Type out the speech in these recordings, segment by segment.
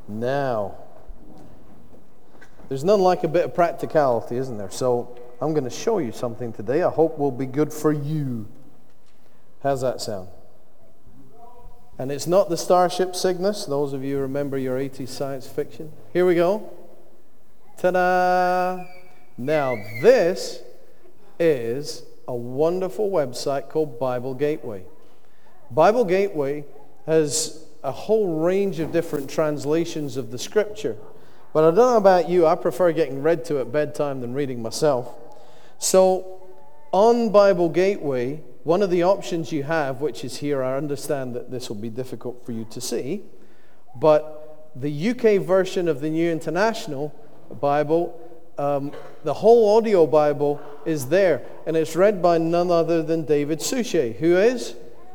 Now, there's none like a bit of practicality, isn't there? So I'm going to show you something today I hope will be good for you. How's that sound? And it's not the Starship Cygnus. Those of you who remember your 80s science fiction. Here we go. Ta-da! Now, this is a wonderful website called Bible Gateway. Bible Gateway has a whole range of different translations of the Scripture. But I don't know about you, I prefer getting read to at bedtime than reading myself. So, on Bible Gateway, one of the options you have, which is here, I understand that this will be difficult for you to see, but the UK version of the New International Bible, the whole audio Bible is there, and it's read by none other than David Suchet. Who is?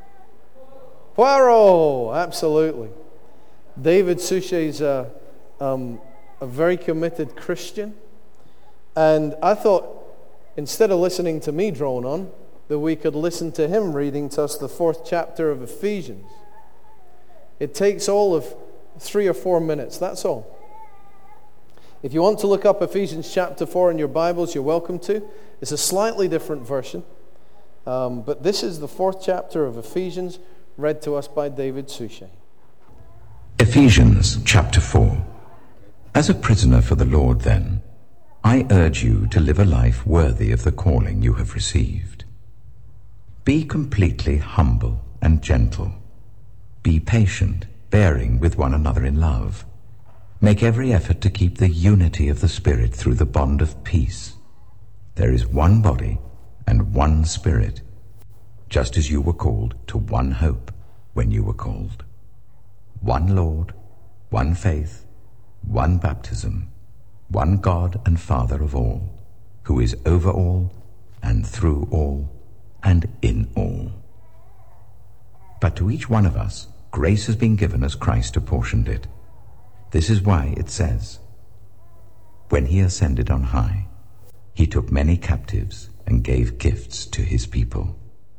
Poirot, absolutely. David Suchet's a very committed Christian, and I thought, instead of listening to me drone on, that we could listen to him reading to us the 4th chapter of Ephesians. It takes all of 3 or 4 minutes, that's all. If you want to look up Ephesians chapter 4 in your Bibles, you're welcome to. It's a slightly different version, but this is the 4th chapter of Ephesians, read to us by David Suchet. Ephesians chapter 4. As a prisoner for the Lord, then, I urge you to live a life worthy of the calling you have received. Be completely humble and gentle. Be patient, bearing with one another in love. Make every effort to keep the unity of the Spirit through the bond of peace. There is one body and one Spirit, just as you were called to one hope when you were called. One Lord, one faith, one baptism, one God and Father of all, who is over all and through all and in all. But to each one of us, grace has been given as Christ apportioned it. This is why it says, when he ascended on high, he took many captives and gave gifts to his people.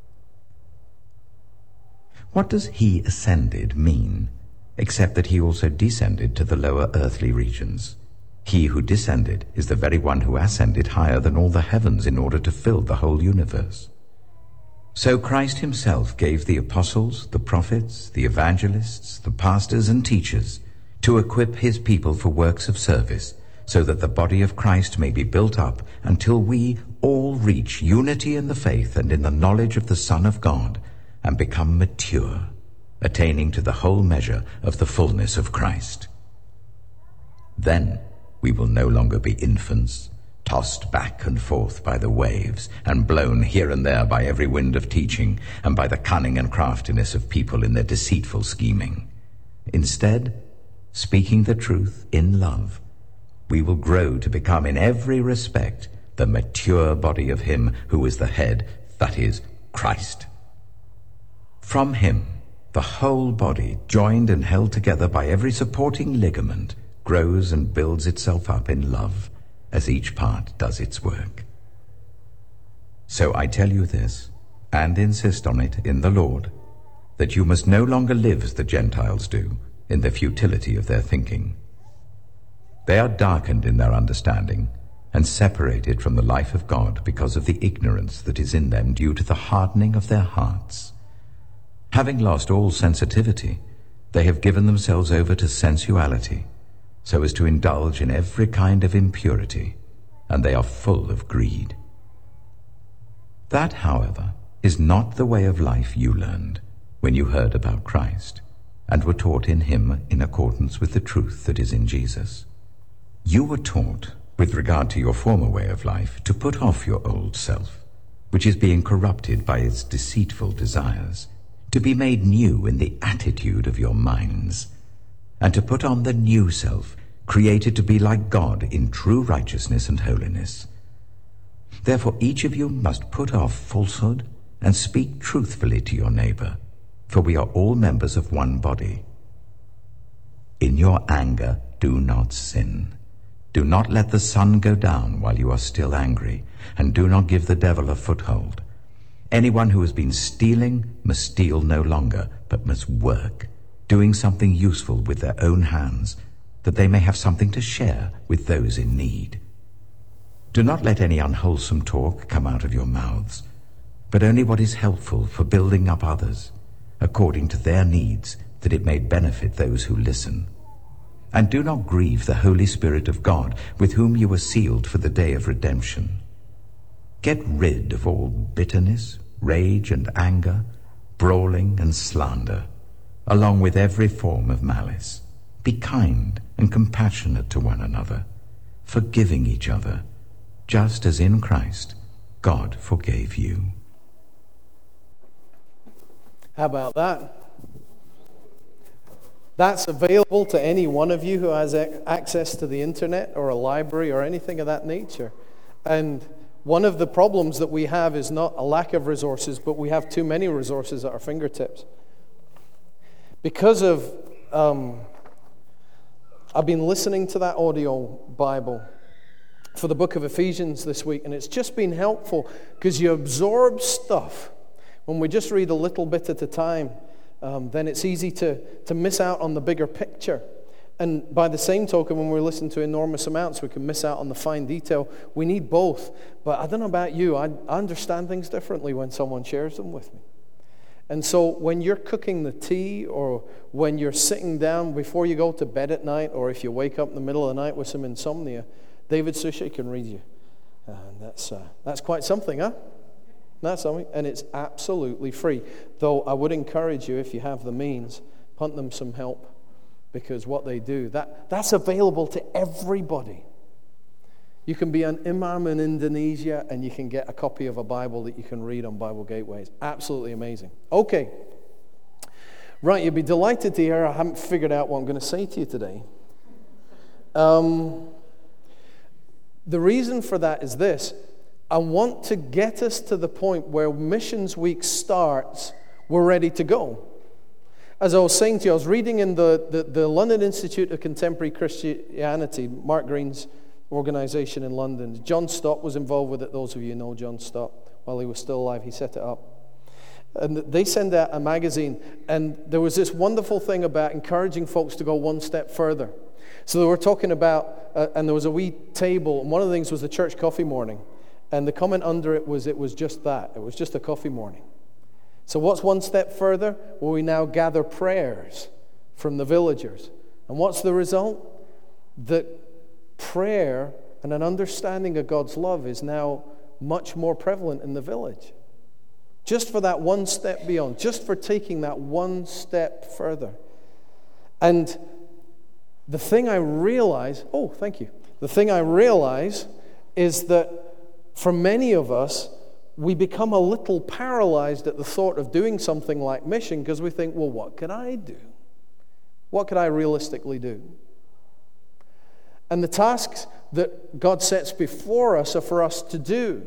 What does he ascended mean, except that he also descended to the lower earthly regions? He who descended is the very one who ascended higher than all the heavens in order to fill the whole universe. So Christ himself gave the apostles, the prophets, the evangelists, the pastors and teachers to equip his people for works of service, so that the body of Christ may be built up until we all reach unity in the faith and in the knowledge of the Son of God and become mature, attaining to the whole measure of the fullness of Christ. Then we will no longer be infants, tossed back and forth by the waves and blown here and there by every wind of teaching and by the cunning and craftiness of people in their deceitful scheming. Instead, speaking the truth in love, we will grow to become in every respect the mature body of him who is the head, that is, Christ. From him, the whole body, joined and held together by every supporting ligament, grows and builds itself up in love, as each part does its work. So I tell you this, and insist on it in the Lord, that you must no longer live as the Gentiles do, in the futility of their thinking. They are darkened in their understanding, and separated from the life of God because of the ignorance that is in them due to the hardening of their hearts. Having lost all sensitivity, they have given themselves over to sensuality, so as to indulge in every kind of impurity, and they are full of greed. That, however, is not the way of life you learned when you heard about Christ, and were taught in him in accordance with the truth that is in Jesus. You were taught, with regard to your former way of life, to put off your old self, which is being corrupted by its deceitful desires, to be made new in the attitude of your minds, and to put on the new self, created to be like God in true righteousness and holiness. Therefore each of you must put off falsehood and speak truthfully to your neighbor, for we are all members of one body. In your anger do not sin. Do not let the sun go down while you are still angry, and do not give the devil a foothold. Anyone who has been stealing must steal no longer, but must work, doing something useful with their own hands, that they may have something to share with those in need. Do not let any unwholesome talk come out of your mouths, but only what is helpful for building up others, according to their needs, that it may benefit those who listen. And do not grieve the Holy Spirit of God, with whom you were sealed for the day of redemption. Get rid of all bitterness, rage and anger, brawling and slander, along with every form of malice. Be kind and compassionate to one another, forgiving each other, just as in Christ God forgave you. How about that? That's available to any one of you who has access to the internet or a library or anything of that nature. And one of the problems that we have is not a lack of resources, but we have too many resources at our fingertips. Because of, I've been listening to that audio Bible for the book of Ephesians this week, and it's just been helpful because you absorb stuff. When we just read a little bit at a time, then it's easy to miss out on the bigger picture. And by the same token, when we listen to enormous amounts, we can miss out on the fine detail. We need both. But I don't know about you, I understand things differently when someone shares them with me. And so when you're cooking the tea, or when you're sitting down before you go to bed at night, or if you wake up in the middle of the night with some insomnia, David Suchet can read you. And that's quite something, huh? That's something, and it's absolutely free. Though I would encourage you, if you have the means, punt them some help, because what they do, that's available to everybody. You can be an imam in Indonesia, and you can get a copy of a Bible that you can read on Bible Gateway. It's absolutely amazing. Okay. Right, you'll be delighted to hear I haven't figured out what I'm going to say to you today. The reason for that is this. I want to get us to the point where Missions Week starts, we're ready to go. As I was saying to you, I was reading in the London Institute of Contemporary Christianity, Mark Green's organization in London. John Stott was involved with it. Those of you know John Stott. While he was still alive, he set it up. And they send out a magazine, and there was this wonderful thing about encouraging folks to go one step further. So they were talking about, and there was a wee table, and one of the things was the church coffee morning. And the comment under it was just that. It was just a coffee morning. So what's one step further? Well, we now gather prayers from the villagers. And what's the result? That prayer and an understanding of God's love is now much more prevalent in the village. Just for that one step beyond. Just for taking that one step further. And the thing I realize, the thing I realize is that for many of us, we become a little paralyzed at the thought of doing something like mission because we think, well, what could I do? What could I realistically do? And the tasks that God sets before us are for us to do.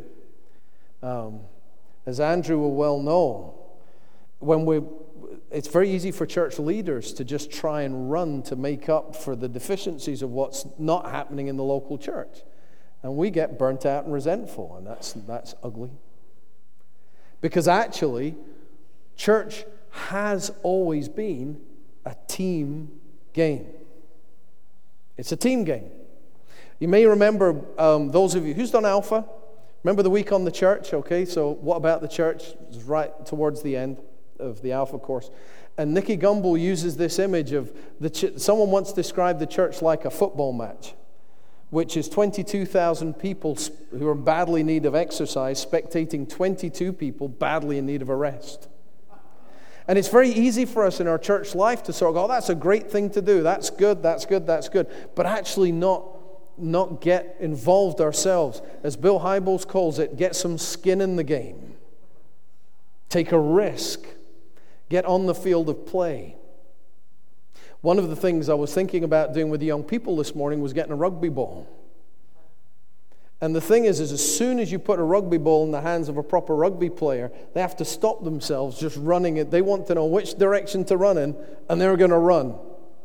As Andrew will well know, it's very easy for church leaders to just try and run to make up for the deficiencies of what's not happening in the local church. And we get burnt out and resentful, and that's ugly. Because actually, church has always been a team game. It's a team game. You may remember, those of you, who's done Alpha? Remember the week on the church? Okay, so what about the church? It's right towards the end of the Alpha course. And Nicky Gumbel uses this image of, someone once described the church like a football match, which is 22,000 people who are badly in need of exercise spectating 22 people badly in need of a rest. And it's very easy for us in our church life to sort of go, oh, that's a great thing to do. That's good, that's good, that's good. But actually not get involved ourselves. As Bill Hybels calls it, get some skin in the game. Take a risk. Get on the field of play. One of the things I was thinking about doing with the young people this morning was getting a rugby ball. And the thing is as soon as you put a rugby ball in the hands of a proper rugby player, they have to stop themselves just running it. They want to know which direction to run in, and they're going to run.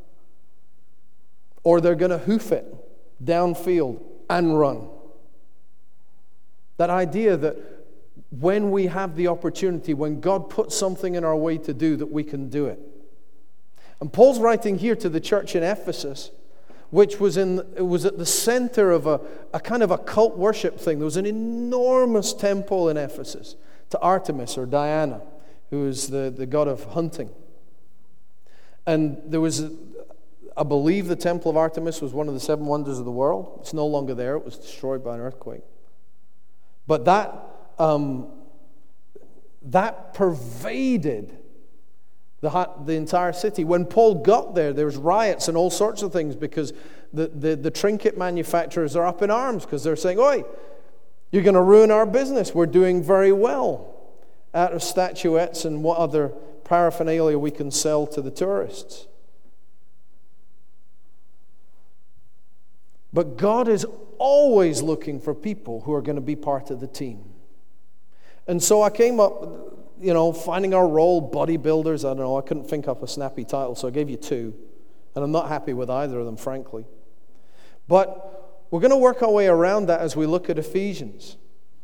Or they're going to hoof it downfield and run. That idea that when we have the opportunity, when God puts something in our way to do, that we can do it. And Paul's writing here to the church in Ephesus which was at the center of a kind of a cult worship thing. There was an enormous temple in Ephesus to Artemis or Diana, who is the god of hunting. And there was, I believe the temple of Artemis was one of the 7 wonders of the world. It's no longer there. It was destroyed by an earthquake. But that pervaded the entire city. When Paul got there was riots and all sorts of things because the trinket manufacturers are up in arms because they're saying, "Oi, you're going to ruin our business. We're doing very well out of statuettes and what other paraphernalia we can sell to the tourists." But God is always looking for people who are going to be part of the team. And so I came up, finding our role, bodybuilders. I don't know, I couldn't think up a snappy title, so I gave you 2. And I'm not happy with either of them, frankly. But we're going to work our way around that as we look at Ephesians.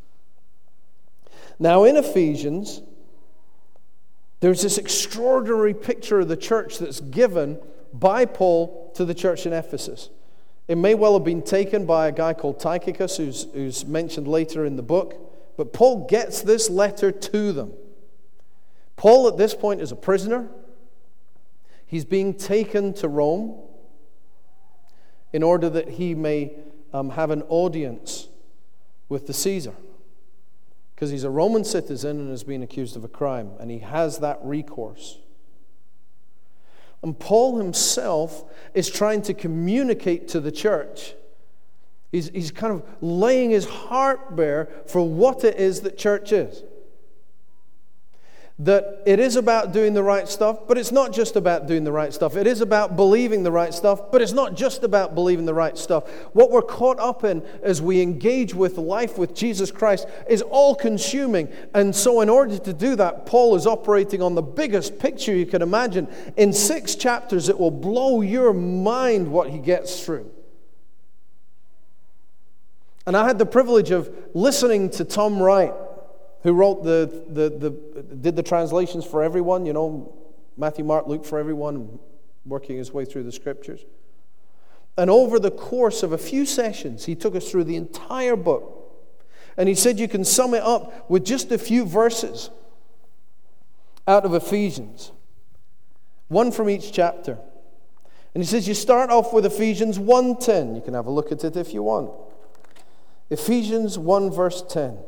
Now, in Ephesians, there's this extraordinary picture of the church that's given by Paul to the church in Ephesus. It may well have been taken by a guy called Tychicus, who's mentioned later in the book. But Paul gets this letter to them. Paul at this point is a prisoner. He's being taken to Rome in order that he may have an audience with the Caesar. Because he's a Roman citizen and has been accused of a crime. And he has that recourse. And Paul himself is trying to communicate to the church. He's kind of laying his heart bare for what it is that church is. That it is about doing the right stuff, but it's not just about doing the right stuff. It is about believing the right stuff, but it's not just about believing the right stuff. What we're caught up in as we engage with life with Jesus Christ is all-consuming. And so in order to do that, Paul is operating on the biggest picture you can imagine. In 6 chapters, it will blow your mind what he gets through. And I had the privilege of listening to Tom Wright, who wrote did the translations for everyone, Matthew, Mark, Luke for everyone, working his way through the scriptures. And over the course of a few sessions, he took us through the entire book. And he said you can sum it up with just a few verses out of Ephesians. One from each chapter. And he says you start off with Ephesians 1:10. You can have a look at it if you want. Ephesians 1 verse 10.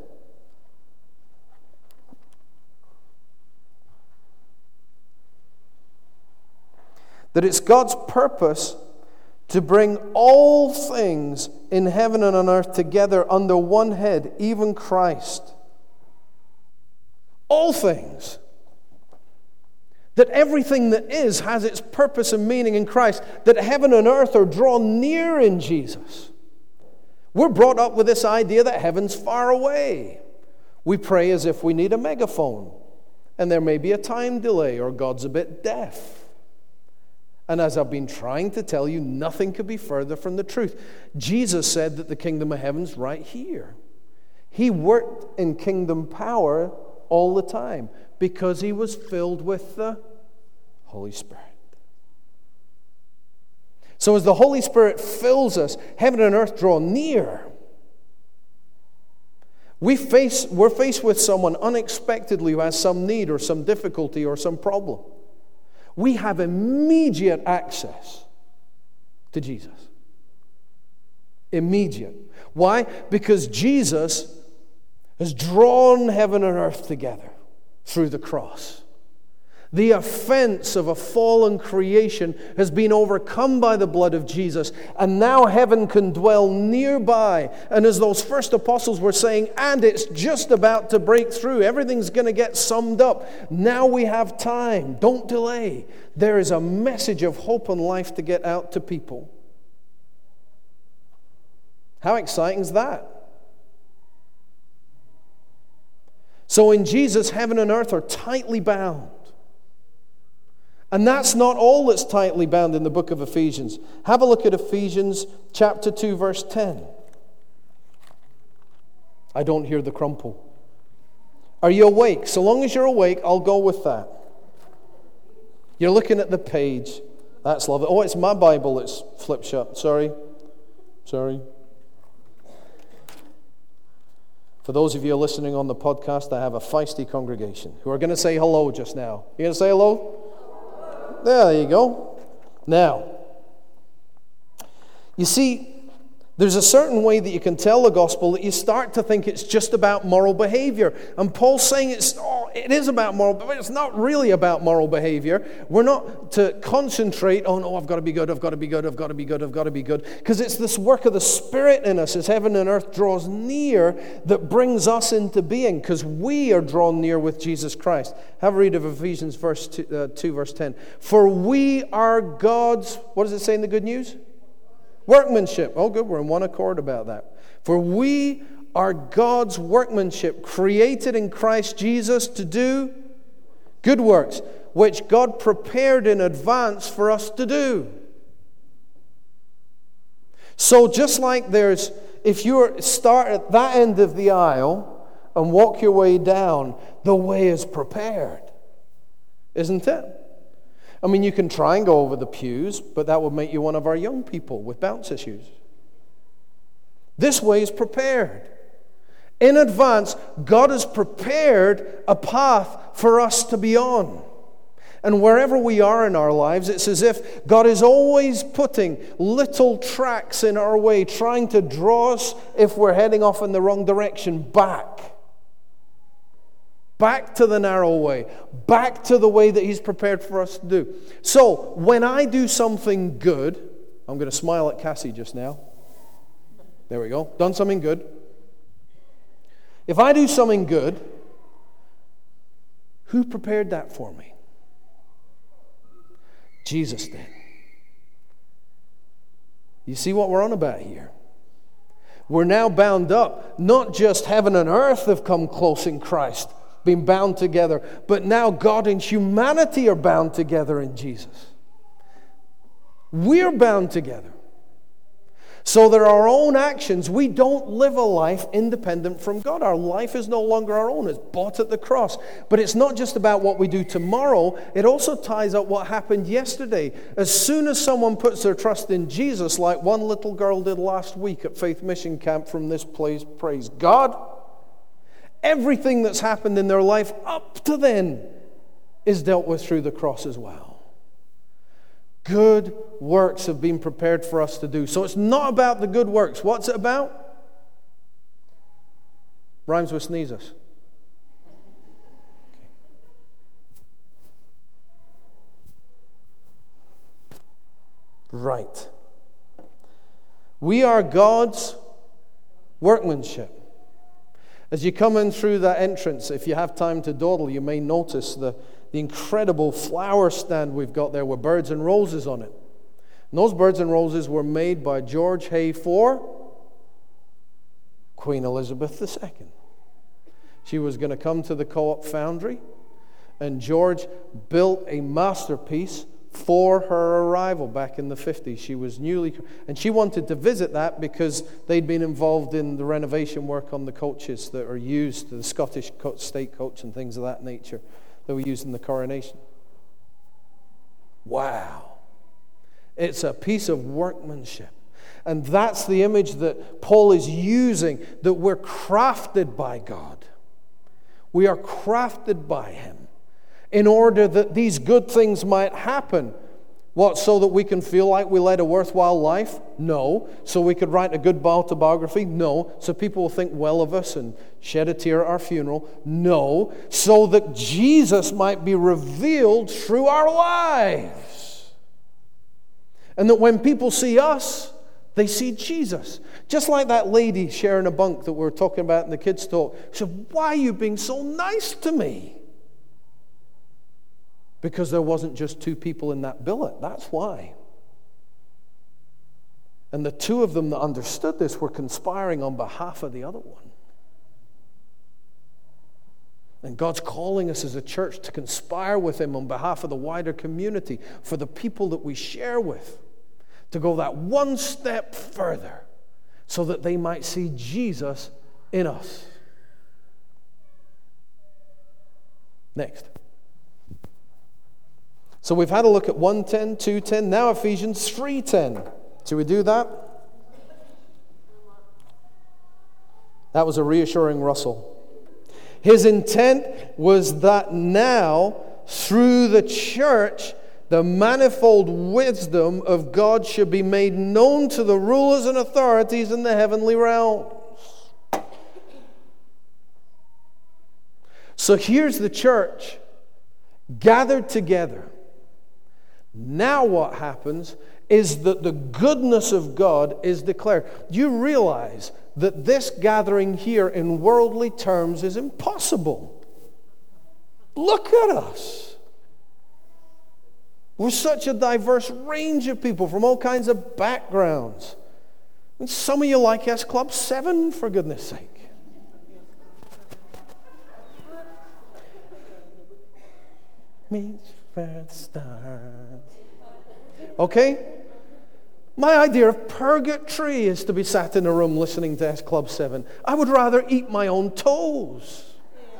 That it's God's purpose to bring all things in heaven and on earth together under one head, even Christ. All things. That everything that is has its purpose and meaning in Christ. That heaven and earth are drawn near in Jesus. We're brought up with this idea that heaven's far away. We pray as if we need a megaphone. And there may be a time delay or God's a bit deaf. And as I've been trying to tell you, nothing could be further from the truth. Jesus said that the kingdom of heaven's right here. He worked in kingdom power all the time because he was filled with the Holy Spirit. So as the Holy Spirit fills us, heaven and earth draw near. We're faced with someone unexpectedly who has some need or some difficulty or some problem. We have immediate access to Jesus. Immediate. Why? Because Jesus has drawn heaven and earth together through the cross. The offense of a fallen creation has been overcome by the blood of Jesus, and now heaven can dwell nearby. And as those first apostles were saying, and it's just about to break through, everything's going to get summed up. Now we have time. Don't delay. There is a message of hope and life to get out to people. How exciting is that? So in Jesus, heaven and earth are tightly bound. And that's not all that's tightly bound in the book of Ephesians. Have a look at Ephesians chapter 2, verse 10. I don't hear the crumple. Are you awake? So long as you're awake, I'll go with that. You're looking at the page. That's lovely. Oh, it's my Bible that's flipped shut. Sorry. For those of you listening on the podcast, I have a feisty congregation who are going to say hello just now. You going to say hello? There you go. Now, you see, there's a certain way that you can tell the gospel that you start to think it's just about moral behavior. And Paul's saying it is about moral, but it's not really about moral behavior. We're not to concentrate on, I've got to be good, I've got to be good, I've got to be good, I've got to be good. Because it's this work of the Spirit in us as heaven and earth draws near that brings us into being, because we are drawn near with Jesus Christ. Have a read of Ephesians 2, verse 10. For we are God's, what does it say in the Good News? Workmanship. Oh, good. We're in one accord about that. For we are God's workmanship, created in Christ Jesus to do good works, which God prepared in advance for us to do. So just like if you start at that end of the aisle and walk your way down, the way is prepared. Isn't it? I mean, you can try and go over the pews, but that would make you one of our young people with bounce issues. This way is prepared. In advance, God has prepared a path for us to be on. And wherever we are in our lives, it's as if God is always putting little tracks in our way, trying to draw us, if we're heading off in the wrong direction, back to the narrow way, back to the way that He's prepared for us to do. So, when I do something good, I'm going to smile at Cassie just now. There we go. Done something good. If I do something good, who prepared that for me? Jesus did. You see what we're on about here? We're now bound up. Not just heaven and earth have come close in Christ, been bound together, but now God and humanity are bound together in Jesus. We're bound together. So that our own actions, we don't live a life independent from God. Our life is no longer our own. It's bought at the cross. But it's not just about what we do tomorrow. It also ties up what happened yesterday. As soon as someone puts their trust in Jesus, like one little girl did last week at Faith Mission Camp from this place, praise God, everything that's happened in their life up to then is dealt with through the cross as well. Good works have been prepared for us to do. So it's not about the good works. What's it about? Rhymes with sneezes. Right. We are God's workmanship. As you come in through that entrance, if you have time to dawdle, you may notice the incredible flower stand we've got there with birds and roses on it. And those birds and roses were made by George Hay for Queen Elizabeth II. She was going to come to the Co-op Foundry, and George built a masterpiece for her arrival back in the 50s. She was and she wanted to visit that because they'd been involved in the renovation work on the coaches that are used, the Scottish state coach and things of that nature that were used in the coronation. Wow. It's a piece of workmanship. And that's the image that Paul is using, that we're crafted by God. We are crafted by Him in order that these good things might happen. What, so that we can feel like we led a worthwhile life? No. So we could write a good autobiography? No. So people will think well of us and shed a tear at our funeral? No. So that Jesus might be revealed through our lives. And that when people see us, they see Jesus. Just like that lady sharing a bunk that we were talking about in the kids' talk. She said, "Why are you being so nice to me?" Because there wasn't just two people in that billet. That's why. And the two of them that understood this were conspiring on behalf of the other one. And God's calling us as a church to conspire with Him on behalf of the wider community, for the people that we share with, to go that one step further so that they might see Jesus in us. Next. So we've had a look at 1:10, 2:10, now Ephesians 3:10. Should we do that? That was a reassuring Russell. His intent was that now, through the church, the manifold wisdom of God should be made known to the rulers and authorities in the heavenly realms. So here's the church gathered together. Now what happens is that the goodness of God is declared. You realize that this gathering here in worldly terms is impossible. Look at us. We're such a diverse range of people from all kinds of backgrounds. And some of you like S Club 7, for goodness sake. Meet first stars. Okay? My idea of purgatory is to be sat in a room listening to S Club 7. I would rather eat my own toes.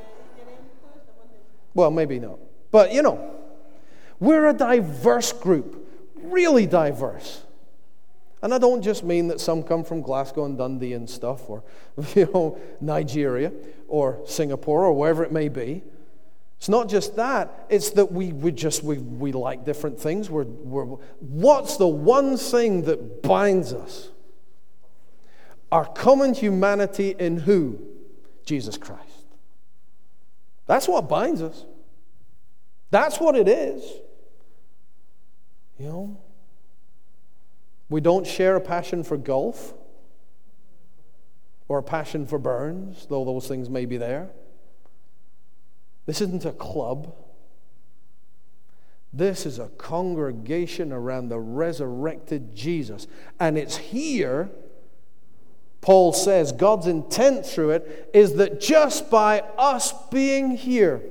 Well, maybe not. But, we're a diverse group. Really diverse. And I don't just mean that some come from Glasgow and Dundee and stuff, or, Nigeria, or Singapore, or wherever it may be. It's not just that. It's that we like different things. What's the one thing that binds us? Our common humanity in who? Jesus Christ. That's what binds us. That's what it is. We don't share a passion for golf or a passion for Burns, though those things may be there. This isn't a club. This is a congregation around the resurrected Jesus. And it's here, Paul says, God's intent through it is that just by us being here,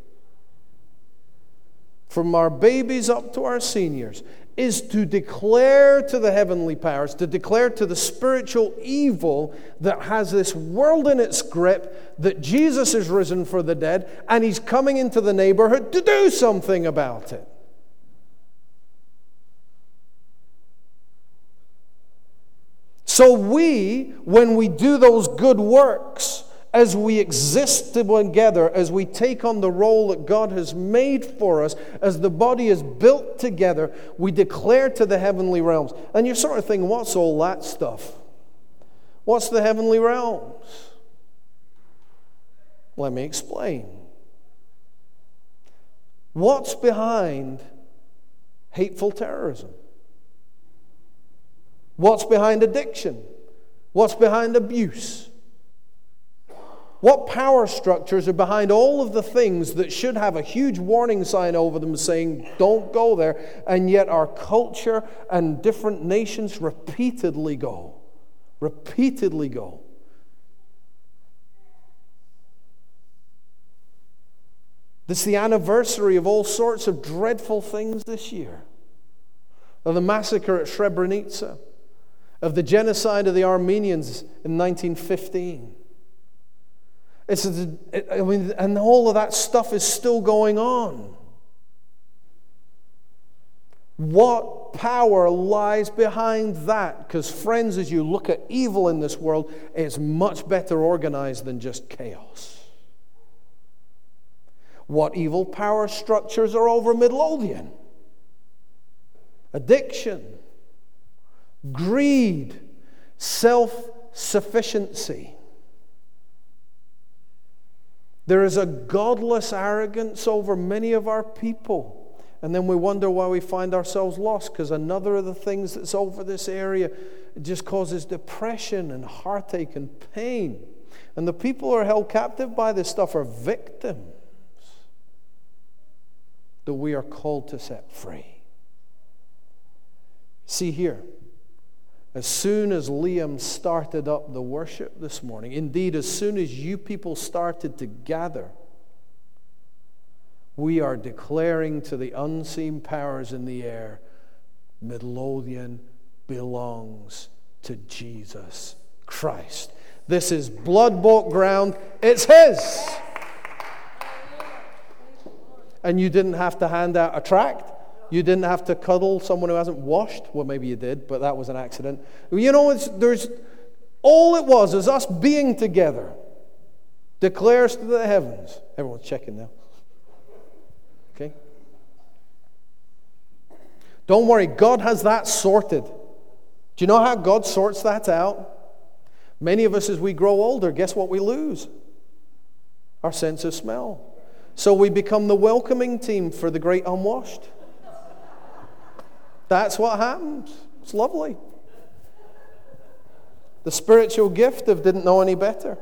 from our babies up to our seniors, is to declare to the heavenly powers, to declare to the spiritual evil that has this world in its grip, that Jesus is risen for the dead, and he's coming into the neighborhood to do something about it. So when we do those good works, as we exist together, as we take on the role that God has made for us, as the body is built together, we declare to the heavenly realms. And you're sort of thinking, what's all that stuff? What's the heavenly realms? Let me explain. What's behind hateful terrorism? What's behind addiction? What's behind abuse? What power structures are behind all of the things that should have a huge warning sign over them saying, don't go there, and yet our culture and different nations repeatedly go. Repeatedly go. This is the anniversary of all sorts of dreadful things this year. Of the massacre at Srebrenica, of the genocide of the Armenians in 1915. And all of that stuff is still going on. What power lies behind that? Because, friends, as you look at evil in this world, it's much better organized than just chaos. What evil power structures are over Midlothian? Addiction, greed, self-sufficiency. There is a godless arrogance over many of our people. And then we wonder why we find ourselves lost, because another of the things that's over this area just causes depression and heartache and pain. And the people who are held captive by this stuff are victims that we are called to set free. See here, as soon as Liam started up the worship this morning, indeed, as soon as you people started to gather, we are declaring to the unseen powers in the air, Midlothian belongs to Jesus Christ. This is blood-bought ground. It's His. And you didn't have to hand out a tract. You didn't have to cuddle someone who hasn't washed. Well, maybe you did, but that was an accident. You know, all it was is us being together. Declares to the heavens. Everyone's checking now. Okay? Don't worry, God has that sorted. Do you know how God sorts that out? Many of us, as we grow older, guess what we lose? Our sense of smell. So we become the welcoming team for the great unwashed. That's what happens. It's lovely. The spiritual gift of didn't know any better.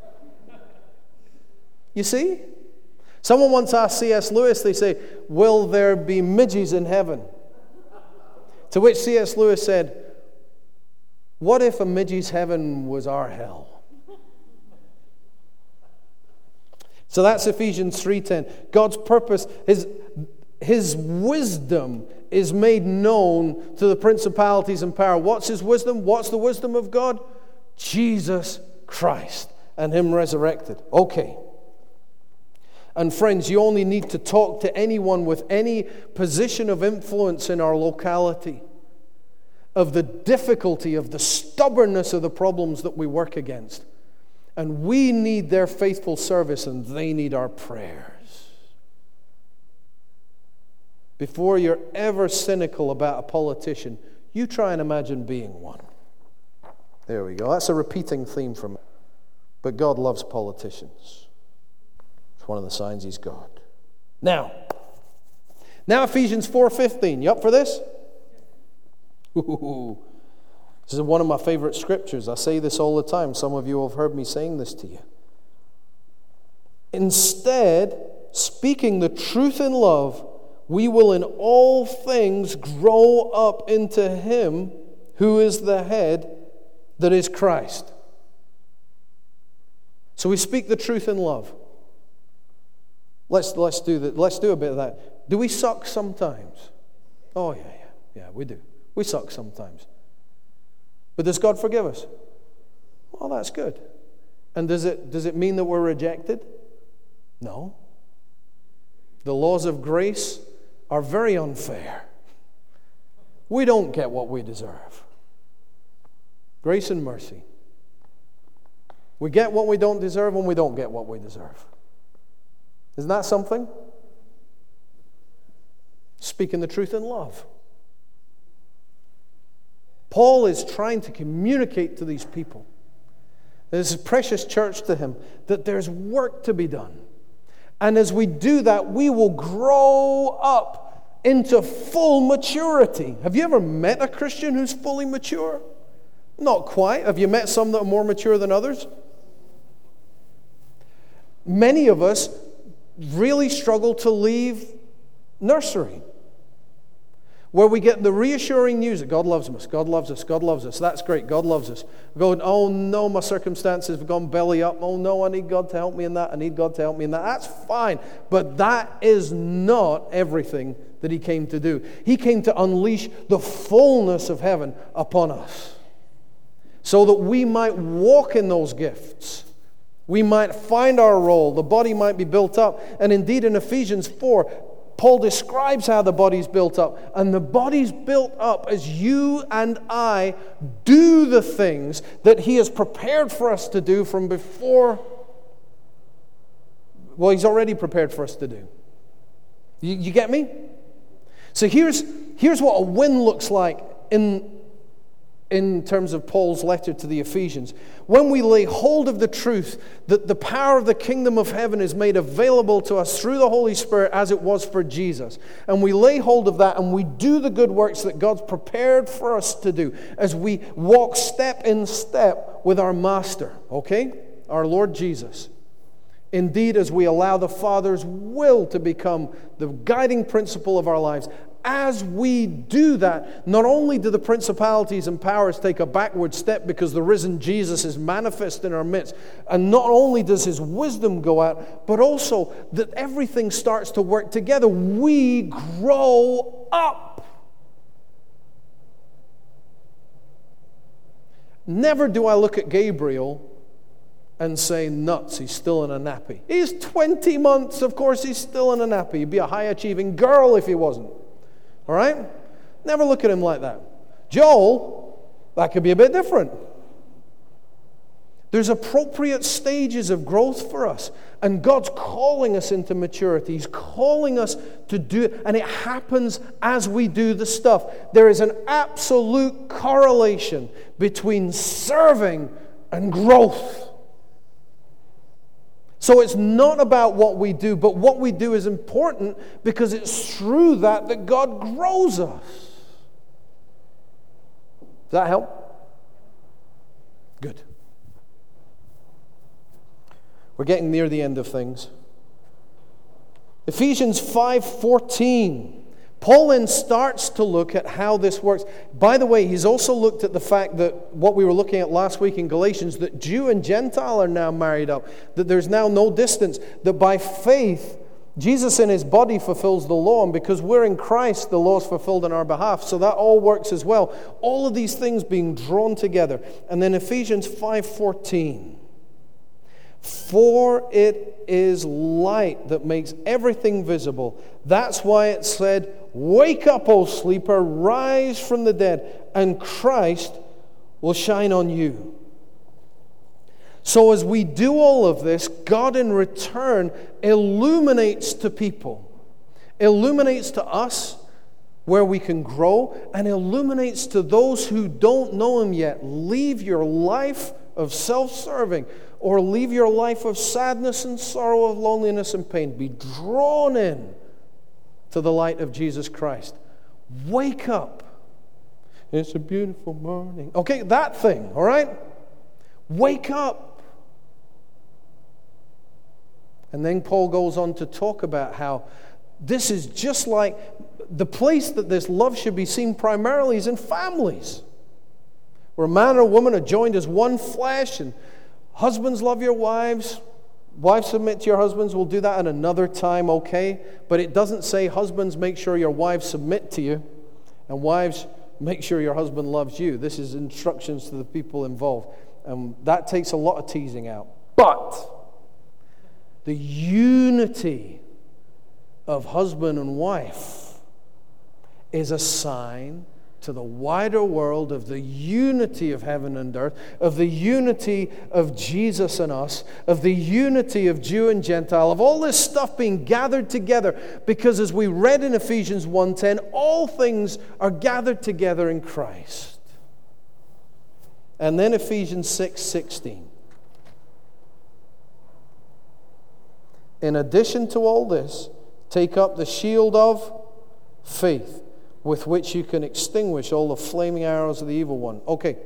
You see? Someone once asked C.S. Lewis, they say, will there be midges in heaven? To which C.S. Lewis said, what if a midge's heaven was our hell? So that's Ephesians 3:10. God's purpose, His wisdom is made known to the principalities and power. What's His wisdom? What's the wisdom of God? Jesus Christ and Him resurrected. Okay. And friends, you only need to talk to anyone with any position of influence in our locality of the difficulty, of the stubbornness of the problems that we work against. And we need their faithful service, and they need our prayers. Before you're ever cynical about a politician, you try and imagine being one. There we go. That's a repeating theme from it. But God loves politicians. It's one of the signs He's God. Now Ephesians 4:15. You up for this? Ooh. This is one of my favorite scriptures. I say this all the time. Some of you have heard me saying this to you. Instead, speaking the truth in love, we will in all things grow up into Him who is the head, that is Christ. So we speak the truth in love. Let's do that. Let's do a bit of that. Do we suck sometimes? Oh yeah, we do. We suck sometimes. But does God forgive us? Well, that's good. And does it mean that we're rejected? No. The laws of grace are very unfair. We don't get what we deserve. Grace and mercy. We get what we don't deserve and we don't get what we deserve. Isn't that something? Speaking the truth in love. Paul is trying to communicate to these people, this is precious church to him, that there's work to be done. And as we do that, we will grow up into full maturity. Have you ever met a Christian who's fully mature? Not quite. Have you met some that are more mature than others? Many of us really struggle to leave nursery, where we get the reassuring news that God loves us, God loves us, God loves us. That's great, God loves us. We're going, oh no, my circumstances have gone belly up. Oh no, I need God to help me in that. I need God to help me in that. That's fine, but that is not everything that He came to do. He came to unleash the fullness of heaven upon us so that we might walk in those gifts. We might find our role. The body might be built up. And indeed in Ephesians 4, Paul describes how the body's built up. And the body's built up as you and I do the things that He has prepared for us to do from before. Well, He's already prepared for us to do. You get me? So here's what a win looks like in terms of Paul's letter to the Ephesians. When we lay hold of the truth that the power of the kingdom of heaven is made available to us through the Holy Spirit as it was for Jesus, and we lay hold of that and we do the good works that God's prepared for us to do as we walk step in step with our Master, okay? Our Lord Jesus. Indeed, as we allow the Father's will to become the guiding principle of our lives, as we do that, not only do the principalities and powers take a backward step because the risen Jesus is manifest in our midst, and not only does His wisdom go out, but also that everything starts to work together. We grow up. Never do I look at Gabriel and say, nuts, he's still in a nappy. He's 20 months, of course he's still in a nappy. He'd be a high-achieving girl if he wasn't. All right? Never look at him like that. Joel, that could be a bit different. There's appropriate stages of growth for us. And God's calling us into maturity. He's calling us to do it. And it happens as we do the stuff. There is an absolute correlation between serving and growth. So it's not about what we do, but what we do is important because it's through that God grows us. Does that help? Good. We're getting near the end of things. Ephesians 5:14. Paul then starts to look at how this works. By the way, he's also looked at the fact that what we were looking at last week in Galatians, that Jew and Gentile are now married up, that there's now no distance, that by faith, Jesus in his body fulfills the law, and because we're in Christ, the law is fulfilled on our behalf. So that all works as well. All of these things being drawn together. And then Ephesians 5:14. For it is light that makes everything visible. That's why it said, wake up, O sleeper, rise from the dead, and Christ will shine on you. So as we do all of this, God in return illuminates to people, illuminates to us where we can grow, and illuminates to those who don't know Him yet. Leave your life of self-serving, or leave your life of sadness and sorrow, of loneliness and pain. Be drawn in to the light of Jesus Christ. Wake up. It's a beautiful morning. Okay, that thing, all right? Wake up. And then Paul goes on to talk about how this is just like the place that this love should be seen primarily is in families, where a man or a woman are joined as one flesh, and husbands, love your wives. Wives, submit to your husbands. We'll do that at another time, okay? But it doesn't say, husbands, make sure your wives submit to you, and wives, make sure your husband loves you. This is instructions to the people involved. That takes a lot of teasing out. But the unity of husband and wife is a sign to the wider world of the unity of heaven and earth, of the unity of Jesus and us, of the unity of Jew and Gentile, of all this stuff being gathered together. Because as we read in Ephesians 1:10, all things are gathered together in Christ. And then Ephesians 6:16. In addition to all this, take up the shield of faith, with which you can extinguish all the flaming arrows of the evil one. Okay.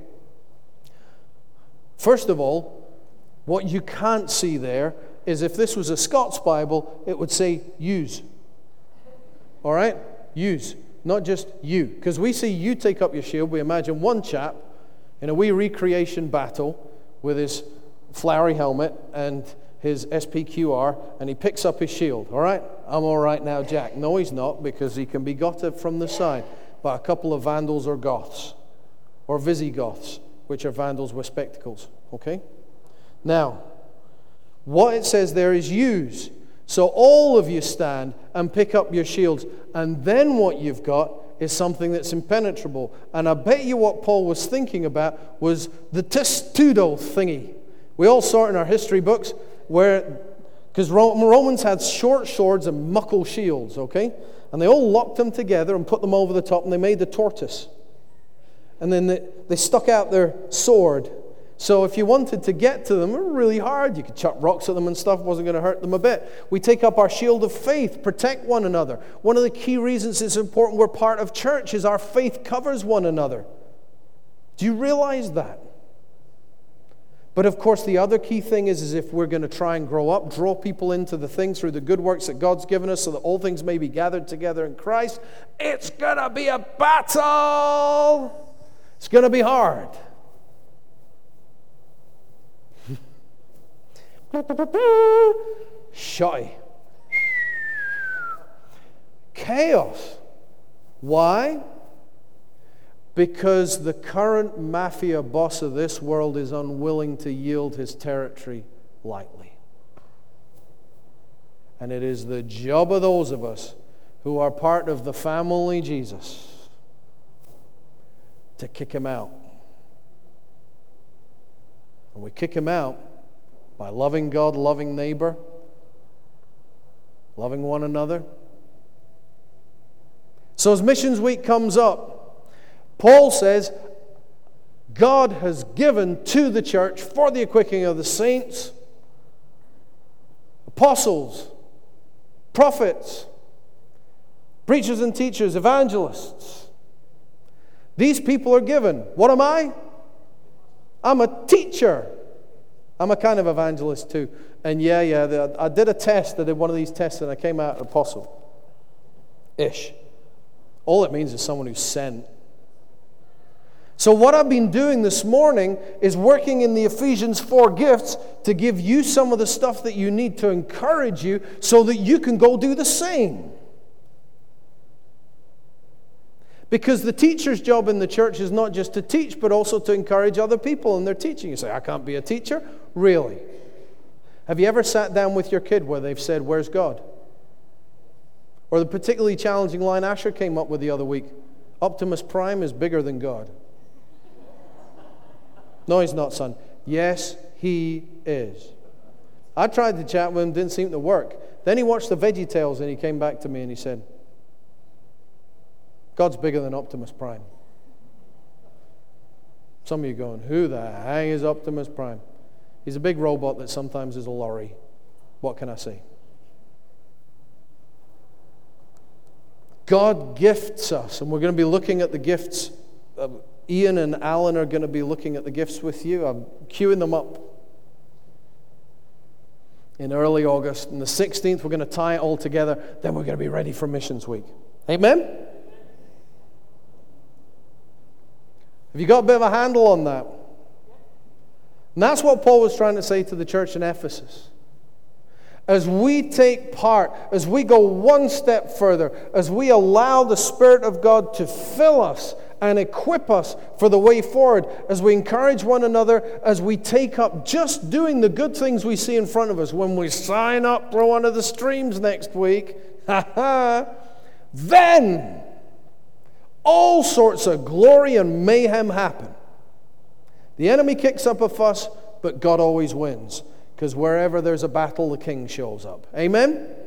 First of all, what you can't see there is if this was a Scots Bible, it would say use. All right? Use. Not just you. Because we see you take up your shield. We imagine one chap in a wee recreation battle with his flowery helmet and his SPQR, and he picks up his shield. All right? I'm all right now, Jack. No, he's not, because he can be got from the side by a couple of Vandals or Goths, or Visigoths, which are Vandals with spectacles. Okay? Now, what it says there is use. So all of you stand and pick up your shields, and then what you've got is something that's impenetrable. And I bet you what Paul was thinking about was the testudo thingy. We all saw it in our history books, because Romans had short swords and muckle shields, okay? And they all locked them together and put them over the top, and they made the tortoise. And then they stuck out their sword. So if you wanted to get to them, it was really hard. You could chuck rocks at them and stuff. It wasn't going to hurt them a bit. We take up our shield of faith, protect one another. One of the key reasons it's important we're part of church is our faith covers one another. Do you realize that? But of course, the other key thing is if we're going to try and grow up, draw people into the things through the good works that God's given us so that all things may be gathered together in Christ, it's going to be a battle. It's going to be hard. Shy. Chaos. Why? Because the current mafia boss of this world is unwilling to yield his territory lightly. And it is the job of those of us who are part of the family Jesus to kick him out. And we kick him out by loving God, loving neighbor, loving one another. So as Missions Week comes up, Paul says, God has given to the church for the equipping of the saints, apostles, prophets, preachers and teachers, evangelists. These people are given. What am I? I'm a teacher. I'm a kind of evangelist too. And I did a test. I did one of these tests and I came out apostle-ish. All it means is someone who's sent. So what I've been doing this morning is working in the Ephesians 4 gifts to give you some of the stuff that you need to encourage you so that you can go do the same. Because the teacher's job in the church is not just to teach, but also to encourage other people in their teaching. You say, I can't be a teacher? Really? Have you ever sat down with your kid where they've said, where's God? Or the particularly challenging line Asher came up with the other week, Optimus Prime is bigger than God. No, he's not, son. Yes, he is. I tried to chat with him, didn't seem to work. Then he watched the VeggieTales and he came back to me and he said, God's bigger than Optimus Prime. Some of you going, who the hang is Optimus Prime? He's a big robot that sometimes is a lorry. What can I say? God gifts us, and we're going to be looking at the gifts. Ian and Alan are going to be looking at the gifts with you. I'm queuing them up in early August. And the 16th, we're going to tie it all together. Then we're going to be ready for Missions Week. Amen? Have you got a bit of a handle on that? And that's what Paul was trying to say to the church in Ephesus. As we take part, as we go one step further, as we allow the Spirit of God to fill us and equip us for the way forward, as we encourage one another, as we take up just doing the good things we see in front of us, when we sign up for one of the streams next week, then all sorts of glory and mayhem happen. The enemy kicks up a fuss, but God always wins. Because wherever there's a battle, the king shows up. Amen?